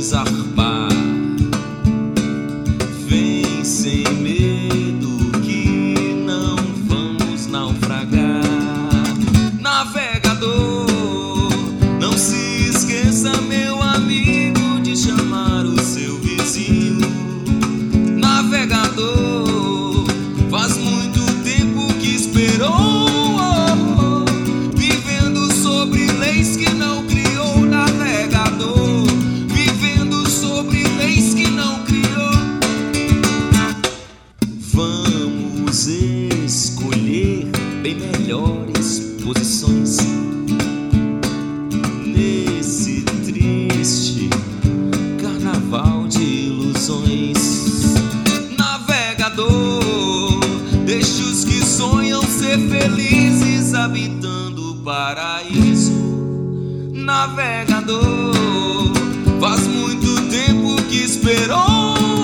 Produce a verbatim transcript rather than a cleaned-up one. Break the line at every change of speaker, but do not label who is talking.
zarpar. Vem sem medo que não vamos naufragar. Navegador, não se esqueça, meu amigo, de chamar o seu vizinho. Navegador, faz muito tempo que esperou, vivendo sobre leis que não criou. Navegador, vivendo sobre leis que não criou. Vamos escolher bem melhores posições nesse triste carnaval de ilusões. Navegador, deixe os que sonham ser felizes habitando o paraíso. Navegador, faz muito tempo que esperou,